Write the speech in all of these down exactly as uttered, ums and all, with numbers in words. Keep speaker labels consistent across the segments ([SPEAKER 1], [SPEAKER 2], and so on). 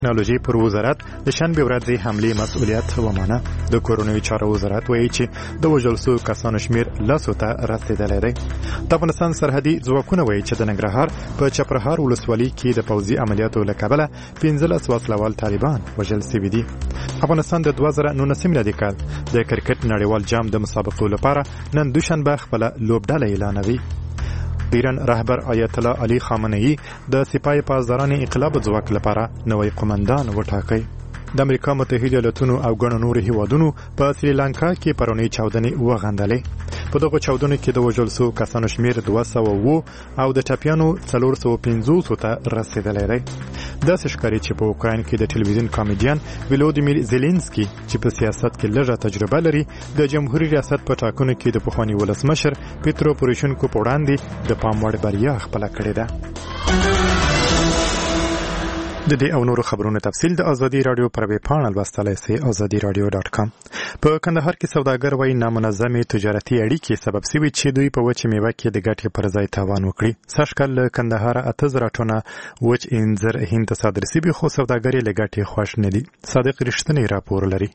[SPEAKER 1] ټکنالوژي پر وزارت د شنبې ورځې حملې مسؤلیت ومانه. د کورنیو چارو وزارت وایي چې د وژل شوو کسانو شمېر لسو ته رسېدلی دی. د افغانستان سرحدي ځواکونه وایي چې د ننګرهار په چپرهار ولسوالۍ کې د پوځي عملیاتو له کبله پنځلس وسلوال طالبان وژل شوي دي. افغانستان د دوه زره نولسم میلادي کال د کرکټ نړیوال جام د مسابقو لپاره نن دوشنبه خپله لوبډله اعلانوي. د ایران رهبر آیت الله علي خامنه‌ای د سپاه پاسداران انقلاب ځواک لپاره نوی قومندان وټاکي. د امریکا متحده ایالاتونو او ګڼو نورو هیوادونو په سریلانکا کې پرونی چاودنې وغندلې. په دغو چاودنو کې د وژل شوو کسانو شمېر دوه سوه اووه او د ټپیانو څلور سوه پنځوسو ته رسېدلی دی. داسې ښکاري چې په اوکراین کې د ټلویزیون کامیډین ولودیمیر زیلینسکي چې په سیاست کې لږه تجربه لري د جمهوریت ریاست په ټاکنو کې د پخواني ولسمشر پیترو پوروشینکو په وړاندې د پام وړ بریا خپله کړې ده. د دې او نورو خبرونو تفصیل د ازادي رادیو پر ویب پاڼه لوستلی سئ ازادي رادیو ډاټ کام. په کندهار کې سوداګر وایي نامنظمې تجارتي اړیکې سبب شوي چې دوی په وچې میوه کې د ګټې پر ځای تاوان وکړي. سږکال له کندهاره اته زره ټنه وچ انځر هند ته صادر شوي، خو سوداګر یې له ګټې خوښ نه دي. صادق رښتینی راپور لري.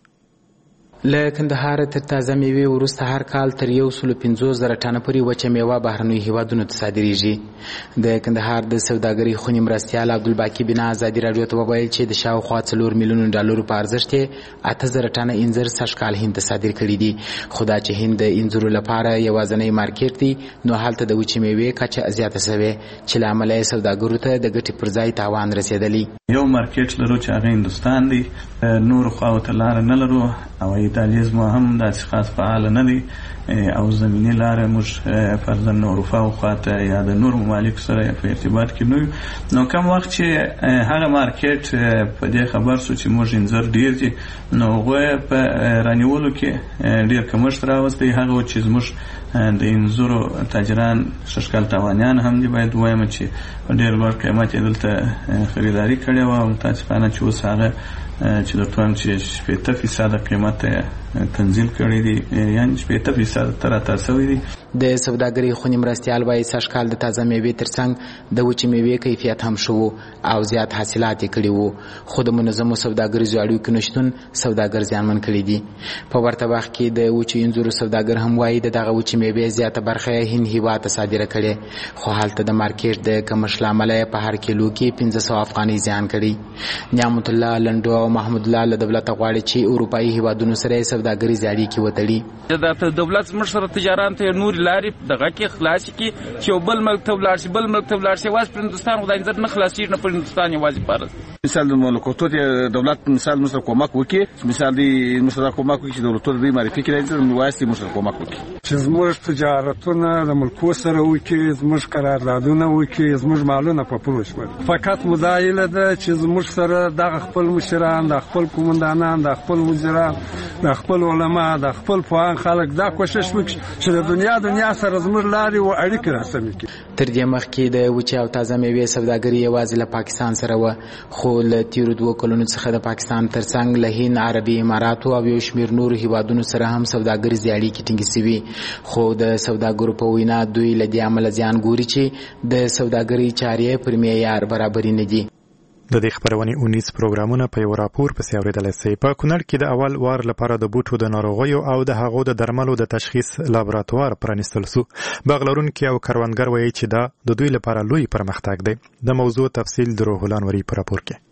[SPEAKER 2] له کندهار تر تازه میوې وروسته هر کال تر یو سلو پنځوس زره ټنه پورې وچه میوه بهرنیو هیوادونو ته صادریږي. د کندهار د سوداګرۍ خونې مرستیال عبدالباقي بنا ازادي راډیو ته وویل چې د شاوخوا څلور میلیونو ډالرو په ارزښت یې اته زره ټنه انځر سږکال هند ته صادر کړي دي. خو دا چې هند د انځرو لپاره یوازینی مارکیټ دی، نو هلته د وچې میوې کچه زیاته شوې چې له امله یې سوداګرو ته د ګټې پر ځای تاوان رسېدلی.
[SPEAKER 3] یو مارکیټ لرو چې هغه هندوستان دی، نور خواو ته لاره نه لرو او ایتالیز مو هم داسې خاص فعال نه دی او زمینی لاره موږ فرضاً اروپا او خواته یا د نور ممالک سره په ارتباط کې نه یو. نو کم وخت چې هغه مارکیټ په دې خبر شو چې موږ انځر ډیر دي، نو هغوی په رانیولو کې ډیر کمښت راوستی. هغه چې زموږ د انځرو تاجران ششکال تاوانیان هم دي، باید ووایم چې په ډیر لوړ قیمت یې دلته خریداري کړې وه او متاسفانه چې اوس هغه چې درته وایم چې شپېته فیصده قیمت تنزیل کړی دی، یعنې شپېته فیصده ته راته شوی دی.
[SPEAKER 2] د سوداګرۍ خونې مرستیال وایي سږکال د تازه میوې ترڅنګ د وچې میوې کیفیت هم ښه و او زیات حاصلات یې کړي وو، خو د منظمو سوداګریزو اړیکو نشتون سوداګر زیانمن کړي دي. په ورته وخت کې د وچې انځرو سوداګر هم وایي د دغه وچې میوې زیاته برخه یې هند هیواد ته صادره کړې، خو هلته د مارکیټ د کمښت له امله یې په هر کیلو کې پنځه سوه افغانۍ زیان کړي. نعمت الله لنډو او محمود الله له دولته غواړي چې اروپایي هیوادونو سره یې سوداګریزې اړیکې وتړي.
[SPEAKER 4] د دولت زموږ سره تجاران ته نور لارې دغه کې خلاص کړي چې یو بل ملک ته ولاړ شي، بل ملک ته ولاړ شي. یوازې پر هندوستان خو دا انځر نه خلاصېږي، نه پر هندوستان یوازې فرض.
[SPEAKER 5] مثال د مملکتو دولت مثال موږ سره کومک وکړي، مثال دی موږ سره کومک وکړي چې دولتو دوی معرفي کړي نو واسطه موږ سره کومک وکړي
[SPEAKER 6] چې زموږ تجارتونه د ملکو سره وکړي، زموږ قراردادونه وکړي، زموږ مالونه په پروش ورکړي. فقط مدایله ده چې زموږ سره د خپل مشران، د خپل قومندانان، د خپل وزیران، د خپل علما، د خپل پوهان خلک دا کوشش وکړي چې د دنیا دنیا سره زموږ لارې او اړیکې راسمې کړي.
[SPEAKER 2] تر دې مخکې د وچې او تازه میوې سوداګري یوازې له پاکستان سره وه، خو له تیرو دوو کلونو څخه د پاکستان ترڅنګ له هند، عربي اماراتو او یو شمېر نورو هیوادونو سره هم سوداګریزې اړیکې ټینګې شوي. خو د سوداګرو په وینا دوی له دې امله زیان ګوري چې د سوداګرۍ چارې پر معیار برابرې نه دي.
[SPEAKER 1] د دې خبرونې اونیس پروګرامونه په یو راپور پسې اورېدلی سئ. په کونړ کې د اول وار لپاره د بوټو د ناروغیو او د هغو د درملو د تشخیص لابراتوار پرانیستل سو. باغ لرونکي او کروندګر وایي چې دا د دوی لپاره لوی پرمختګ دی. د موضوع تفصیل د روح الله نوري په راپور کې.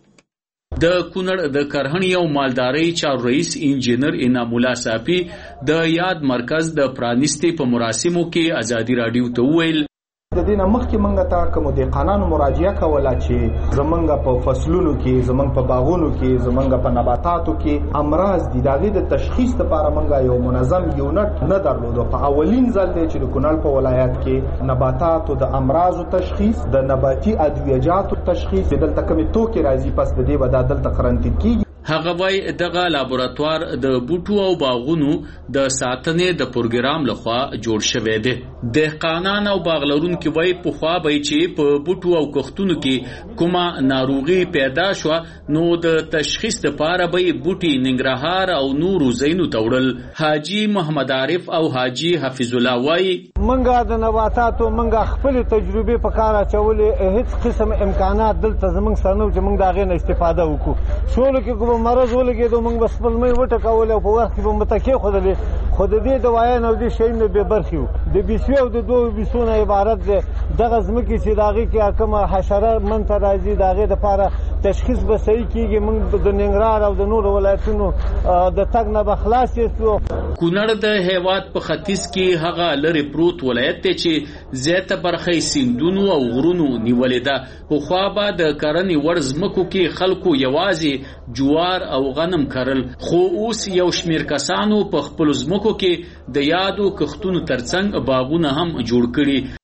[SPEAKER 7] د کونړ د کرهڼې او مالدارۍ چارو رئیس انجینر انعام الله صافي د یاد مرکز د پرانیستې په مراسمو کې ازادي راډیو ته وویل
[SPEAKER 8] د دې نه مخکې موږ ته کوم د قانون مراجعه کوله چې زمونږ په فصلونو کې، زمونږ په باغونو کې، زمونږ په نباتاتو کې امراض دي، د هغې د تشخیص لپاره موږ یو منظم یونټ نه درلودو. په اولین ځل دی چې د کونړ په ولایت کې نباتاتو د امراضو تشخیص، د نباتي ادویجاتو تشخیص، دلته کومې توکې راځي پس د دې به دا دلته قرنطین کېږي.
[SPEAKER 7] هغه وای دغه لابراتوار د بوټو او باغونو د ساتنې د پروګرام لخوا جوړ شوی دی. دهقانان او باغلرونکي وای په خوا به چې په بوټو او کښتونو کې کومه ناروغي پیدا شو نو د تشخیص لپاره به بوټي ننګرهار او نورو زینو ته وړل. حاجی محمد عارف او حاجی حفیظ الله وای
[SPEAKER 9] منګه د نباتاتو منګه خپل تجربه په کار اچولې هیڅ قسم امکانات دلته زمونږ سره نو چې موږ دا غي نه استفاده وکړو شول کې کوم مرز ولګېدو موږ بس خپل مې وټکول او په وخت کې به متکي خودلې خود دې دوايا نو دې شي نه به برخیو د بیسو او د دوه بیسونه عبارت ده دغه زمکه چې داغي کې کومه حشره منته راځي داغه د لپاره تشخیص به صحیح کیږي موږ د ننګرهار او د نور ولایتونو د تګ نه بخلاص یو.
[SPEAKER 7] کونړ د هیواد په ختیځ کې هغه لری پروت ولایت ته چې زیاته برخه سیندونو او غرونو نیولې ده خو خو به د کرنې ورزمکو کې خلکو یوازې جوار او غنم کرل خو اوس یو شمیر کسانو په خپل زمکو کې د یادو کښتونو ترڅنګ باغونه هم جوړ کړي.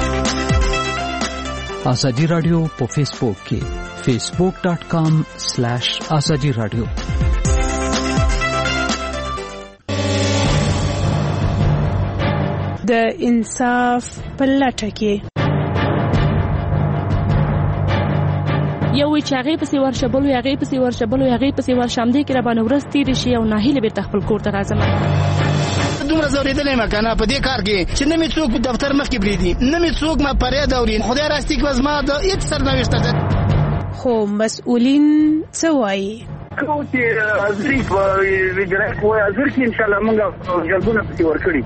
[SPEAKER 10] آزادی رادیو په فیسبوک کې facebook dot com slash azadi radio.
[SPEAKER 11] د انصاف په لټه کې یو چې هغه پسې ورشبل وي هغه پسې ورشبل وي هغه پسې ورشمدې کې را باندې ورس تیر شي او ناهیله به تخپل کور ته راځم.
[SPEAKER 12] دومره زوریدلې ما کنه په دې کار کې چې نه می څوک په دفتر مخ کې بریدي نه می څوک ما پرې دورین خدای راستي کې وزما د هیڅ سرنوشت ده
[SPEAKER 11] خو مسؤلین څه وایي
[SPEAKER 13] کوم چې ازري په ویډرک وای ازر کې ان شاء الله موږ جلبونه پسې ورکړي.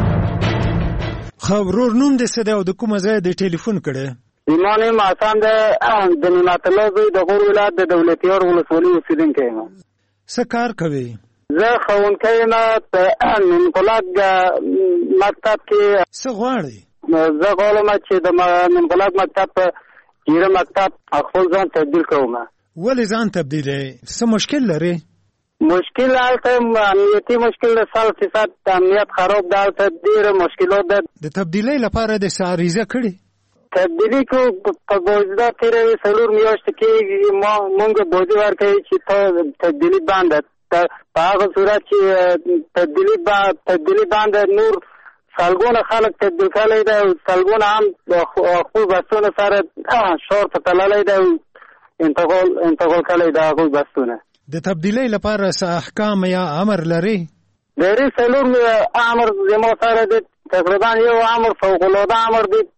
[SPEAKER 14] خبرور نوم دې څه دی او د کومه ځای د ټلیفون کړه؟
[SPEAKER 13] ایمان ماسان د د نعمتالله د غور ولایت د دولتیار ولسوالۍ اوسیدونکی یم.
[SPEAKER 14] څه کار کوي؟
[SPEAKER 13] زه ښوونکی یم په منقلات مکتب کې.
[SPEAKER 14] څه غواړئ؟
[SPEAKER 13] زه غواړم چې د منقلات مکتب په جیره مکتب خپل ځان تبدیل کوم.
[SPEAKER 14] ولې ځان تبدیلوي؟ څه مشکل لري؟
[SPEAKER 13] مشکل هلته امنیتي مشکل د سال فیصد امنیت خراب ده هلته ډېره مشکلات ده.
[SPEAKER 14] د تبدیلۍ لپاره د څه عریضه کړې؟
[SPEAKER 13] تبدیلی کو په بوجدا تیرې څلور میاشتې کې ما مونږ بوجي ورکړی چې ته تبدیلی باندې په هغه صورت چې تبدیلی با تبدیلی باندې نور سالګونه خلک تبدیل کړي دي او سالګونه هم خپل بسونه سره شور ته تللی دي انتقال انتقال کړي دي هغه بسونه.
[SPEAKER 14] د تبدیلی لپاره څه احکام یا امر لري؟
[SPEAKER 13] لري څلور امر زمو سره دي تقریبا یو امر فوق العاده امر دي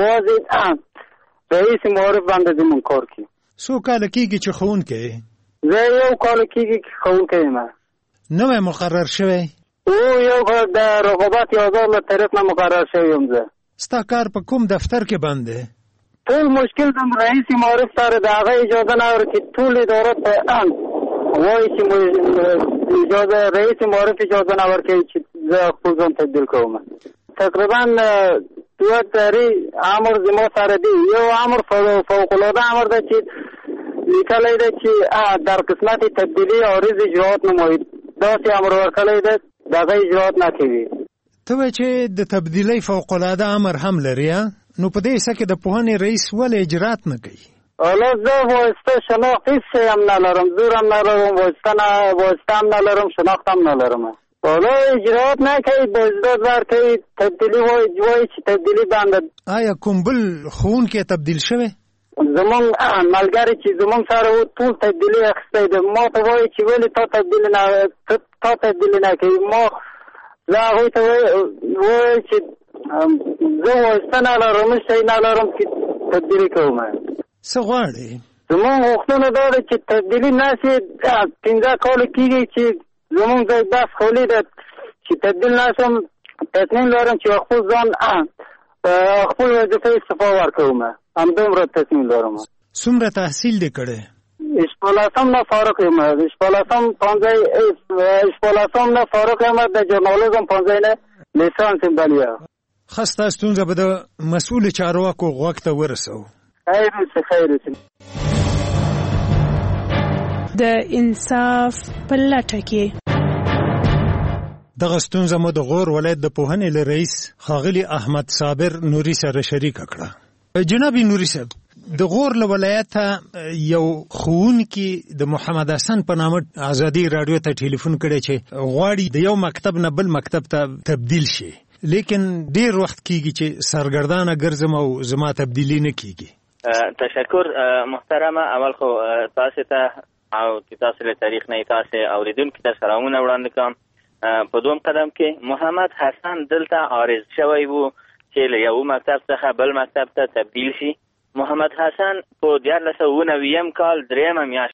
[SPEAKER 13] یوازې رئیس معرف باندې زمون کار کوي.
[SPEAKER 14] څو کاله کېږي چې ښوونکی یې؟
[SPEAKER 13] زه یو کال کېږي چې ښوونکی یم.
[SPEAKER 14] نوی مقرر شوی؟
[SPEAKER 13] او یو د رقابت یازار له طرف نه مقرر شوی یم زه.
[SPEAKER 14] ستا کار په کوم دفتر کې بند دی؟
[SPEAKER 13] ټول مشکل د رئیس معرف سره د هغه اجازه نه ورکړي ټول ادارات ته وایي چې اجازه رئیس معرف اجازه نه ورکوي چې زه خپل ځان تبدیل کوم. تقریبا دوه تاری امر زمو سره دی. یو امر فوق العاده امر ده چې لیکلی ده چې در قسمت تبدیلی عارض اجراات نمایید داسې امر ورکلی ده دغه اجراات نکوي.
[SPEAKER 14] ته وایې چې د تبدیلی فوق العاده امر هم لري نو په دې حصه کې د پوهنې رئیس ولې اجرات نه کوي؟
[SPEAKER 13] حالا زه واسطه شناخت هیڅ شی هم نه لرم زور هم نه لرم واسطه هم نه لرم شناخت هم نه لرم. حالا اجراات نه کوي بزداد ورکوي تبدیلی وایي چې تبدیلی باندې.
[SPEAKER 14] آیا کوم بل ښوونکی تبدیل شوی؟
[SPEAKER 13] زمونږ ملګري چې زمونږ سره و ټول تبدیلي اخیستی ده. ما ته وایي چې ولې تا تبدیلي نه تا تبدیلي نه کوي. ما زه هغوی ته وایي چې زه واسطه نه لرم هېڅ شی نه لرم چې تبدیلي کوم.
[SPEAKER 14] څه غواړې؟
[SPEAKER 13] زمونږ غوښتنه دا ده چې تبدیلي نه شي. پنځه کاله کېږي چې زمونږ ځای بس خولي ده چې تبدیل نه شم. تصمیم لرم چې خپل ځان خپل وظیفه استعفا ورکوم. همدومره تصمیم لرم.
[SPEAKER 14] څومره تحصیل دې کړی؟
[SPEAKER 13] شپاړسم نه فارغ یم. شپاړسم پنځه شپاړسم نه فارغ یم د ژورنالیزم پنځه نه لیسانس یم بلیا.
[SPEAKER 14] ښه ستا ستونزه به د مسؤل چارواکو غوږ ته ورسوو.
[SPEAKER 13] خیر اوسې خیر اوسې.
[SPEAKER 11] د انصاف په لټه کې
[SPEAKER 14] دغه ستونزه مو د غور ولایت د پوهنې له رئیس ښاغلي احمد صابر نوري سره شریکه کړه. جناب نوري صاحب د غور له ولایته یو ښوونکي د محمد حسن په نامه ازادي رادیو ته ټلیفون کړی چې غواړي د یو مکتب نه بل مکتب ته تبدیل شي لیکن ډیر وخت کیږي چې سرګردانه ګرځم او زما تبدیلی نه کیږي.
[SPEAKER 15] تشکر محترمه. اول خو تاسو ته او تاسو له تاریخ نه تاسو اوریدونکو ته سلامونه وړاندې کوم. په دوم قدم کې محمد حسن دلته عارض شوی وو چې له یو مکتب څخه بل مکتب ته تبدیل شي. محمد حسن په دیارلس سوه اووه نوي کال درېیمه میاشت